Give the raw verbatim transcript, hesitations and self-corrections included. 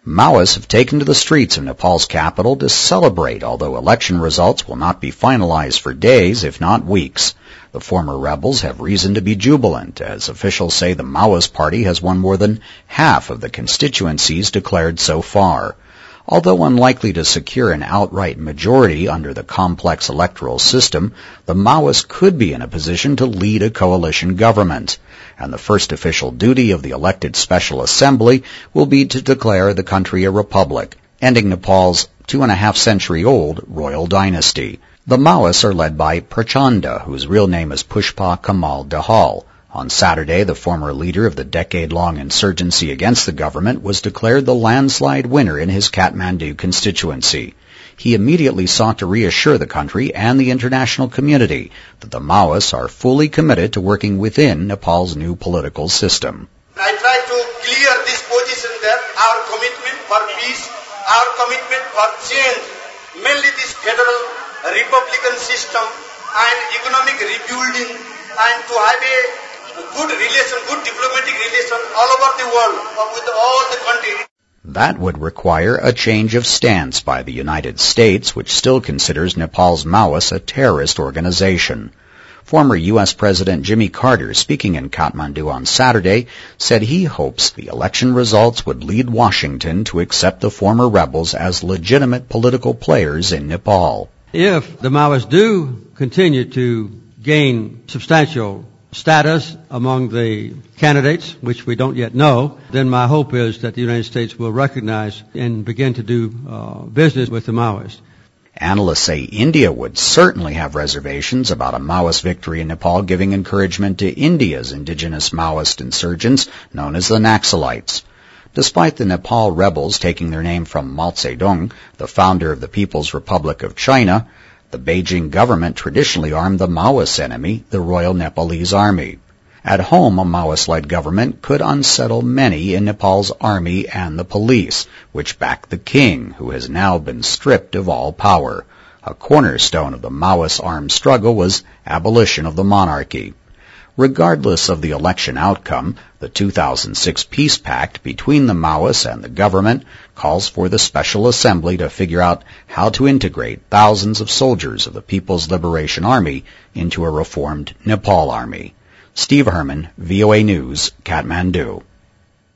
Maoists have taken to the streets of Nepal's capital to celebrate, although election results will not be finalized for days, if not weeks. The former rebels have reason to be jubilant, as officials say the Maoist party has won more than half of the constituencies declared so far. Although unlikely to secure an outright majority under the complex electoral system, the Maoists could be in a position to lead a coalition government. And the first official duty of the elected Special Assembly will be to declare the country a republic, ending Nepal's two and a half century old royal dynasty. The Maoists are led by Prachanda, whose real name is Pushpa Kamal Dahal. On Saturday, the former leader of the decade-long insurgency against the government was declared the landslide winner in his Kathmandu constituency. He immediately sought to reassure the country and the international community that the Maoists are fully committed to working within Nepal's new political system. I try to clear this position that our commitment for peace, our commitment for change, mainly this federal republican system and economic rebuilding, and to have a good relation, good diplomatic relation all over the world with all the countries. That would require a change of stance by the United States, which still considers Nepal's Maoists a terrorist organization. Former U S President Jimmy Carter, speaking in Kathmandu on Saturday, said he hopes the election results would lead Washington to accept the former rebels as legitimate political players in Nepal. If the Maoists do continue to gain substantial status among the candidates, which we don't yet know, then my hope is that the United States will recognize and begin to do uh, business with the Maoists. Analysts say India would certainly have reservations about a Maoist victory in Nepal, giving encouragement to India's indigenous Maoist insurgents known as the Naxalites. Despite the Nepal rebels taking their name from Mao Zedong, the founder of the People's Republic of China, the Beijing government traditionally armed the Maoist enemy, the Royal Nepalese Army. At home, a Maoist-led government could unsettle many in Nepal's army and the police, which back the king, who has now been stripped of all power. A cornerstone of the Maoist armed struggle was abolition of the monarchy. Regardless of the election outcome, the two thousand six peace pact between the Maoists and the government calls for the Special Assembly to figure out how to integrate thousands of soldiers of the People's Liberation Army into a reformed Nepal army. Steve Herman, V O A News, Kathmandu.